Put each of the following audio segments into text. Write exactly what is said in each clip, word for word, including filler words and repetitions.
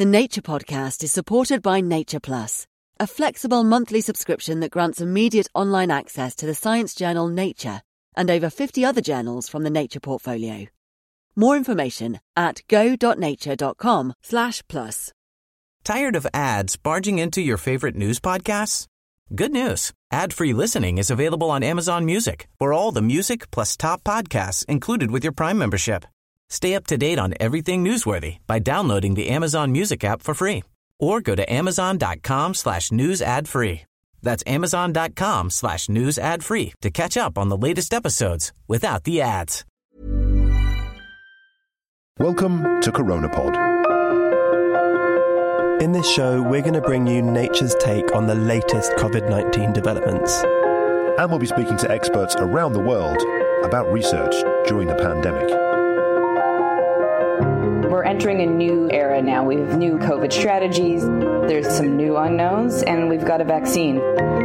The Nature Podcast is supported by Nature Plus, a flexible monthly subscription that grants immediate online access to the science journal Nature and over fifty other journals from the Nature portfolio. More information at go.nature.com slash plus. Tired of ads barging into your favorite news podcasts? Good news. Ad-free listening is available on Amazon Music for all the music plus top podcasts included with your Prime membership. Stay up to date on everything newsworthy by downloading the Amazon Music app for free or go to amazon.com slash news ad free. That's amazon.com slash news ad free to catch up on the latest episodes without the ads. Welcome to CoronaPod. In this show, we're going to bring you Nature's take on the latest covid nineteen developments. And we'll be speaking to experts around the world about research during the pandemic. We're entering a new era now. We have new COVID strategies, there's some new unknowns, and we've got a vaccine.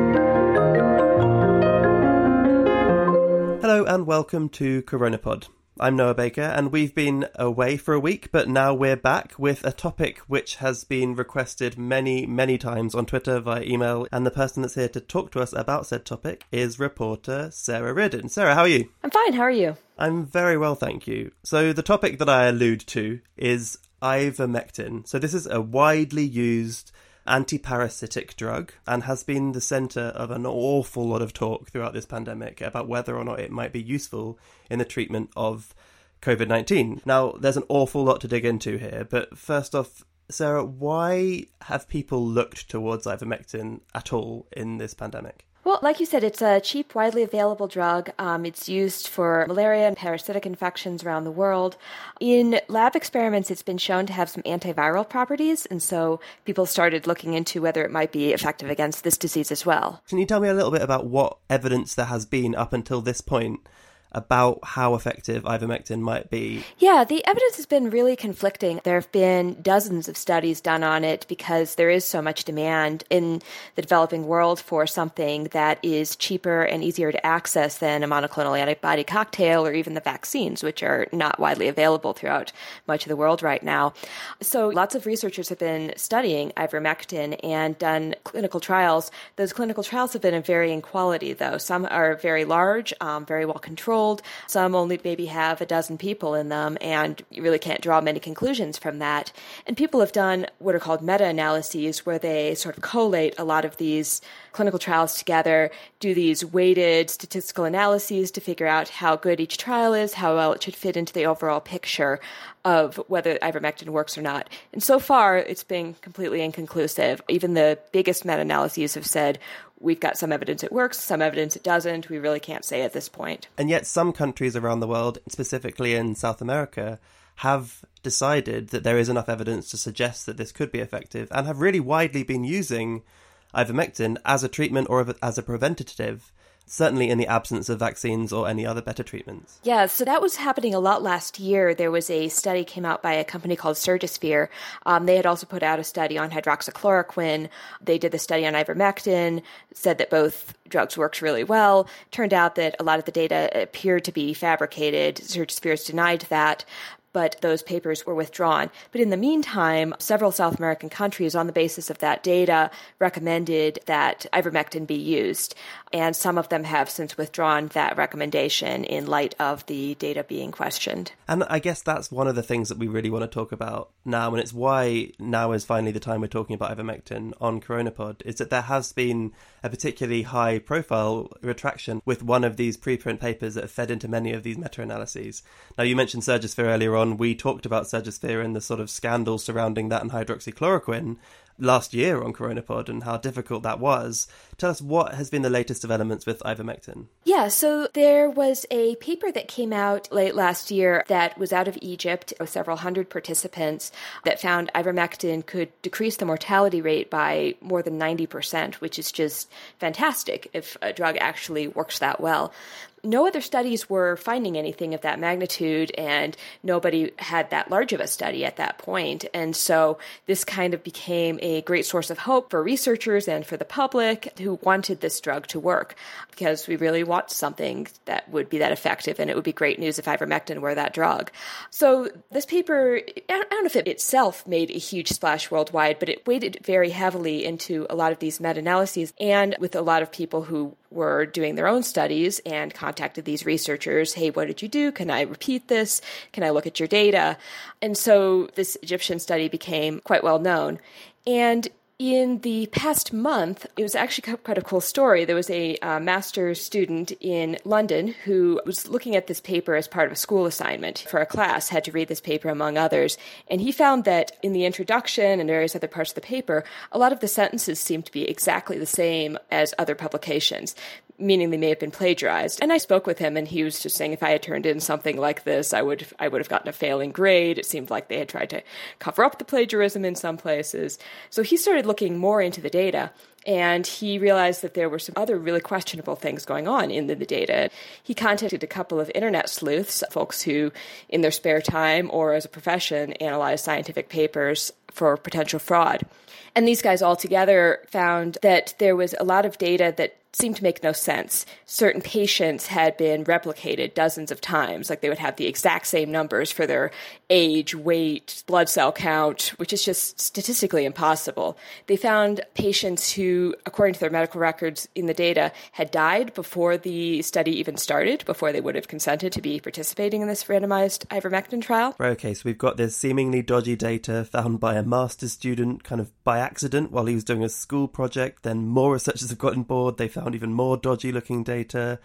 Hello and welcome to CoronaPod. I'm Noah Baker, and we've been away for a week, but now we're back with a topic which has been requested many, many times on Twitter, via email, and the person that's here to talk to us about said topic is reporter Sarah Reardon. Sarah, how are you? I'm fine, how are you? I'm very well, thank you. So the topic that I allude to is ivermectin. So this is a widely used anti-parasitic drug and has been the centre of an awful lot of talk throughout this pandemic about whether or not it might be useful in the treatment of covid nineteen. Now, there's an awful lot to dig into here, but first off, Sarah, why have people looked towards ivermectin at all in this pandemic? Well, like you said, it's a cheap, widely available drug. Um, it's used for malaria and parasitic infections around the world. In lab experiments, it's been shown to have some antiviral properties, and so people started looking into whether it might be effective against this disease as well. Can you tell me a little bit about what evidence there has been up until this point about how effective ivermectin might be? Yeah, the evidence has been really conflicting. There have been dozens of studies done on it because there is so much demand in the developing world for something that is cheaper and easier to access than a monoclonal antibody cocktail or even the vaccines, which are not widely available throughout much of the world right now. So lots of researchers have been studying ivermectin and done clinical trials. Those clinical trials have been of varying quality, though. Some are very large, um, very well controlled. Some only maybe have a dozen people in them, and you really can't draw many conclusions from that. And people have done what are called meta-analyses, where they sort of collate a lot of these clinical trials together, do these weighted statistical analyses to figure out how good each trial is, how well it should fit into the overall picture of whether ivermectin works or not. And so far, it's been completely inconclusive. Even the biggest meta-analyses have said, we've got some evidence it works, some evidence it doesn't. We really can't say at this point. And yet some countries around the world, specifically in South America, have decided that there is enough evidence to suggest that this could be effective and have really widely been using ivermectin as a treatment or as a preventative, certainly in the absence of vaccines or any other better treatments. Yeah, so that was happening a lot last year. There was a study came out by a company called Surgisphere. Um, they had also put out a study on hydroxychloroquine. They did the study on ivermectin, said that both drugs worked really well. Turned out that a lot of the data appeared to be fabricated. Surgisphere denied that, but those papers were withdrawn. But in the meantime, several South American countries, on the basis of that data, recommended that ivermectin be used. And some of them have since withdrawn that recommendation in light of the data being questioned. And I guess that's one of the things that we really want to talk about now, and it's why now is finally the time we're talking about ivermectin on CoronaPod, is that there has been a particularly high-profile retraction with one of these preprint papers that have fed into many of these meta-analyses. Now, you mentioned Surgisphere earlier on. We talked about Surgisphere and the sort of scandal surrounding that and hydroxychloroquine last year on CoronaPod and how difficult that was. Tell us, what has been the latest developments with ivermectin? Yeah, so there was a paper that came out late last year that was out of Egypt with several hundred participants that found ivermectin could decrease the mortality rate by more than ninety percent, which is just fantastic if a drug actually works that well. No other studies were finding anything of that magnitude, and nobody had that large of a study at that point. And so this kind of became a great source of hope for researchers and for the public who wanted this drug to work, because we really want something that would be that effective, and it would be great news if ivermectin were that drug. So this paper, I don't know if it itself made a huge splash worldwide, but it waded very heavily into a lot of these meta-analyses, and with a lot of people who were doing their own studies and contacted these researchers. Hey, what did you do? Can I repeat this? Can I look at your data? And so this Egyptian study became quite well known. And in the past month, it was actually quite a cool story. There was a uh, master's student in London who was looking at this paper as part of a school assignment for a class, had to read this paper among others. And he found that in the introduction and various other parts of the paper, a lot of the sentences seemed to be exactly the same as other publications, meaning they may have been plagiarized. And I spoke with him, and he was just saying if I had turned in something like this, I would I would have gotten a failing grade. It seemed like they had tried to cover up the plagiarism in some places. So he started looking more into the data, and he realized that there were some other really questionable things going on in the, the data. He contacted a couple of internet sleuths, folks who, in their spare time or as a profession, analyze scientific papers for potential fraud. And these guys all together found that there was a lot of data that seemed to make no sense. Certain patients had been replicated dozens of times, like they would have the exact same numbers for their age, weight, blood cell count, which is just statistically impossible. They found patients who, according to their medical records in the data, had died before the study even started, before they would have consented to be participating in this randomized ivermectin trial. Right, okay, so we've got this seemingly dodgy data found by a master's student kind of by accident while he was doing a school project. Then more researchers have got on board. They found even more dodgy looking data.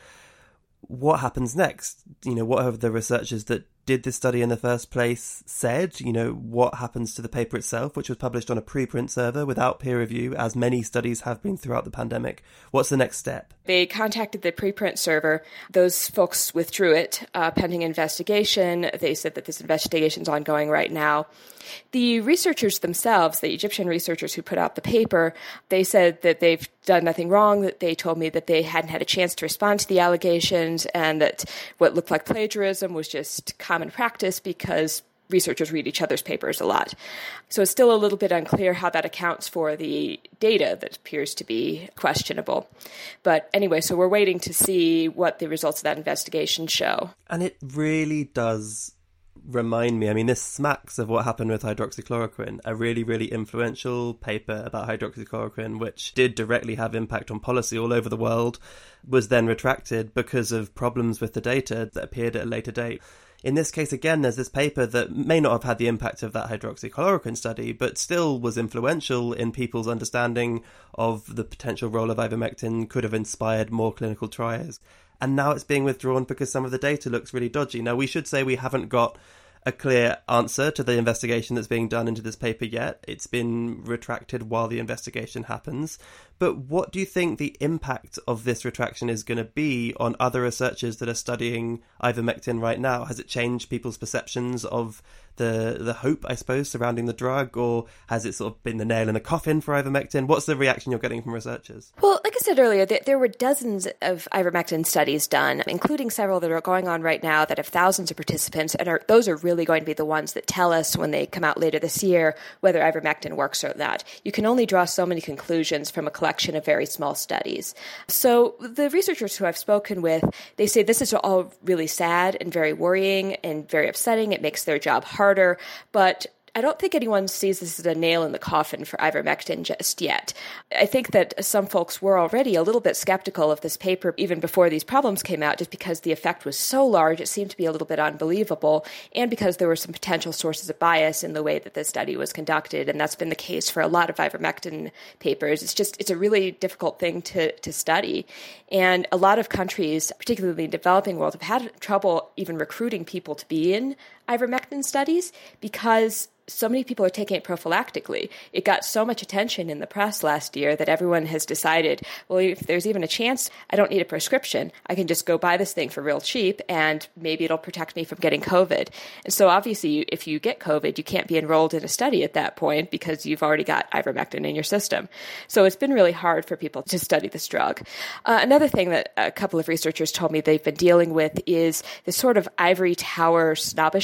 What happens next? You know, what have the researchers that did this study in the first place said? You know, what happens to the paper itself, which was published on a preprint server without peer review, as many studies have been throughout the pandemic? What's the next step? They contacted the preprint server. Those folks withdrew it uh, pending investigation. They said that this investigation is ongoing right now. The researchers themselves, the Egyptian researchers who put out the paper, they said that they've done nothing wrong, that they told me that they hadn't had a chance to respond to the allegations, and that what looked like plagiarism was just common practice because researchers read each other's papers a lot. So it's still a little bit unclear how that accounts for the data that appears to be questionable. But anyway, so we're waiting to see what the results of that investigation show. And it really does remind me, I mean, this smacks of what happened with hydroxychloroquine, a really, really influential paper about hydroxychloroquine, which did directly have impact on policy all over the world, was then retracted because of problems with the data that appeared at a later date. In this case, again, there's this paper that may not have had the impact of that hydroxychloroquine study, but still was influential in people's understanding of the potential role of ivermectin, could have inspired more clinical trials. And now it's being withdrawn because some of the data looks really dodgy. Now, we should say we haven't got a clear answer to the investigation that's being done into this paper yet. It's been retracted while the investigation happens. But what do you think the impact of this retraction is going to be on other researchers that are studying ivermectin right now? Has it changed people's perceptions of the the hope, I suppose, surrounding the drug, or has it sort of been the nail in the coffin for ivermectin? What's the reaction you're getting from researchers? Well, like I said earlier, there were dozens of ivermectin studies done, including several that are going on right now that have thousands of participants, and are, those are really going to be the ones that tell us when they come out later this year whether ivermectin works or not. You can only draw so many conclusions from a collection of very small studies. So the researchers who I've spoken with, they say this is all really sad and very worrying and very upsetting. It makes their job harder, but I don't think anyone sees this as a nail in the coffin for ivermectin just yet. I think that some folks were already a little bit skeptical of this paper even before these problems came out, just because the effect was so large, it seemed to be a little bit unbelievable, and because there were some potential sources of bias in the way that the study was conducted, and that's been the case for a lot of ivermectin papers. It's just, it's a really difficult thing to, to study, and a lot of countries, particularly in the developing world, have had trouble even recruiting people to be in ivermectin studies because so many people are taking it prophylactically. It got so much attention in the press last year that everyone has decided, well, if there's even a chance, I don't need a prescription. I can just go buy this thing for real cheap, and maybe it'll protect me from getting COVID. And so obviously, if you get COVID, you can't be enrolled in a study at that point because you've already got ivermectin in your system. So it's been really hard for people to study this drug. Uh, another thing that a couple of researchers told me they've been dealing with is this sort of ivory tower snobbishness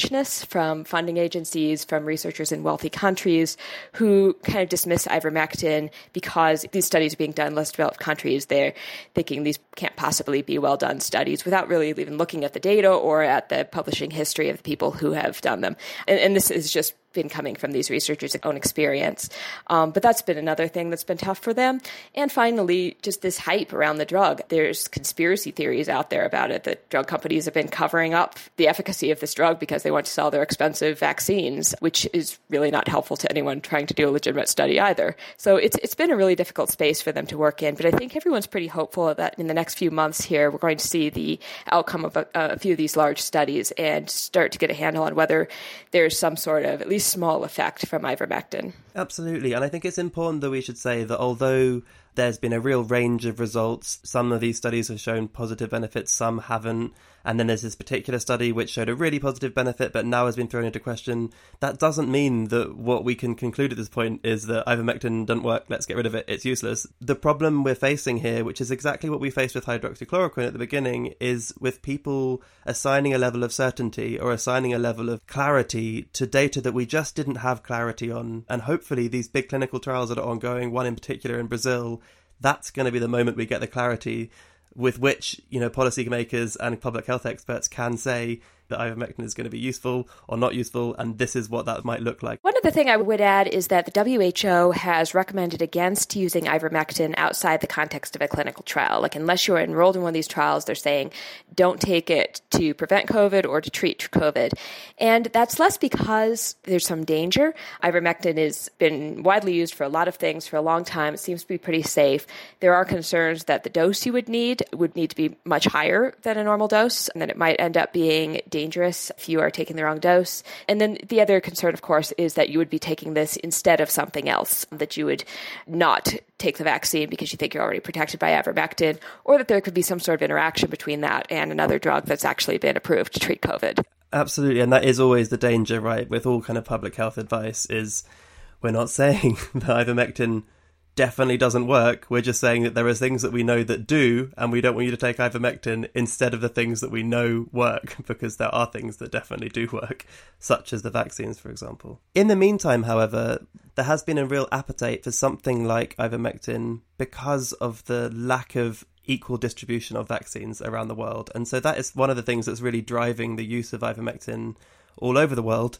squeamishness from funding agencies, from researchers in wealthy countries who kind of dismiss ivermectin because these studies are being done in less developed countries. They're thinking these can't possibly be well-done studies without really even looking at the data or at the publishing history of the people who have done them. And, and this is just been coming from these researchers' own experience. Um, but that's been another thing that's been tough for them. And finally, just this hype around the drug. There's conspiracy theories out there about it that drug companies have been covering up the efficacy of this drug because they want to sell their expensive vaccines, which is really not helpful to anyone trying to do a legitimate study either. So it's it's been a really difficult space for them to work in. But I think everyone's pretty hopeful that in the next few months here, we're going to see the outcome of a, a few of these large studies and start to get a handle on whether there's some sort of, at least small effect from ivermectin. Absolutely. And I think it's important that we should say that although there's been a real range of results, some of these studies have shown positive benefits, some haven't. And then there's this particular study which showed a really positive benefit, but now has been thrown into question. That doesn't mean that what we can conclude at this point is that ivermectin doesn't work, let's get rid of it, it's useless. The problem we're facing here, which is exactly what we faced with hydroxychloroquine at the beginning, is with people assigning a level of certainty or assigning a level of clarity to data that we just didn't have clarity on. And hopefully these big clinical trials that are ongoing, one in particular in Brazil, that's going to be the moment we get the clarity with which, you know, policymakers and public health experts can say that ivermectin is going to be useful or not useful, and this is what that might look like. One other thing I would add is that the W H O has recommended against using ivermectin outside the context of a clinical trial. Like, unless you're enrolled in one of these trials, they're saying don't take it to prevent COVID or to treat COVID. And that's less because there's some danger. Ivermectin has been widely used for a lot of things for a long time. It seems to be pretty safe. There are concerns that the dose you would need would need to be much higher than a normal dose, and that it might end up being dangerous dangerous if you are taking the wrong dose. And then the other concern, of course, is that you would be taking this instead of something else, that you would not take the vaccine because you think you're already protected by ivermectin, or that there could be some sort of interaction between that and another drug that's actually been approved to treat COVID. Absolutely. And that is always the danger, right, with all kind of public health advice, is we're not saying that ivermectin definitely doesn't work. We're just saying that there are things that we know that do, and we don't want you to take ivermectin instead of the things that we know work, because there are things that definitely do work, such as the vaccines, for example. In the meantime, however, there has been a real appetite for something like ivermectin because of the lack of equal distribution of vaccines around the world. And so that is one of the things that's really driving the use of ivermectin all over the world.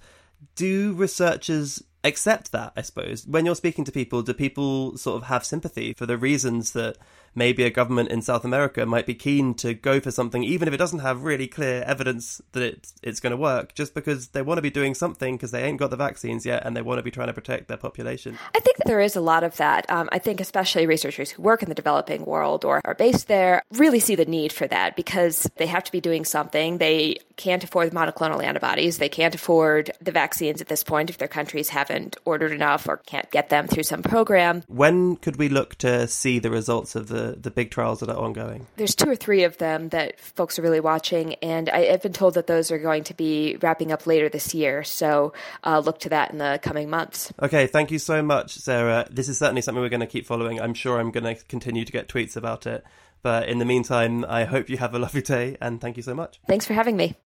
Do researchers accept that, I suppose? When you're speaking to people, do people sort of have sympathy for the reasons that maybe a government in South America might be keen to go for something, even if it doesn't have really clear evidence that it's, it's going to work, just because they want to be doing something because they ain't got the vaccines yet and they want to be trying to protect their population? I think that there is a lot of that. Um, I think especially researchers who work in the developing world or are based there really see the need for that because they have to be doing something. They can't afford the monoclonal antibodies. They can't afford the vaccines at this point if their countries haven't ordered enough or can't get them through some program. When could we look to see the results of the, the big trials that are ongoing? There's two or three of them that folks are really watching, and I, I've been told that those are going to be wrapping up later this year. So uh, look to that in the coming months. Okay, thank you so much, Sarah. This is certainly something we're going to keep following. I'm sure I'm going to continue to get tweets about it. But in the meantime, I hope you have a lovely day, and thank you so much. Thanks for having me.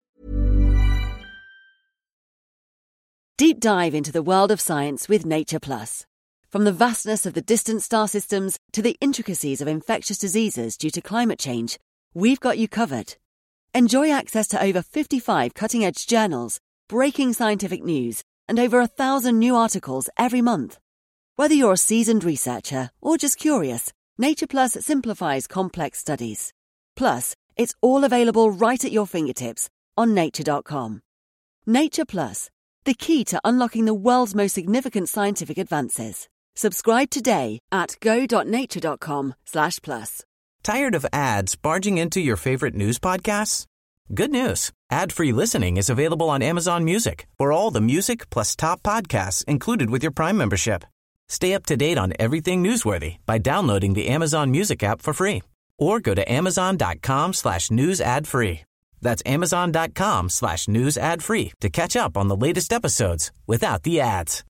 Deep dive into the world of science with Nature Plus. From the vastness of the distant star systems to the intricacies of infectious diseases due to climate change, we've got you covered. Enjoy access to over fifty-five cutting-edge journals, breaking scientific news, and over a thousand new articles every month. Whether you're a seasoned researcher or just curious, Nature Plus simplifies complex studies. Plus, it's all available right at your fingertips on nature dot com. Nature Plus, the key to unlocking the world's most significant scientific advances. Subscribe today at go.nature.com slash plus. Tired of ads barging into your favorite news podcasts? Good news. Ad-free listening is available on Amazon Music for all the music plus top podcasts included with your Prime membership. Stay up to date on everything newsworthy by downloading the Amazon Music app for free or go to amazon.com slash news ad free. That's amazon.com slash news ad free to catch up on the latest episodes without the ads.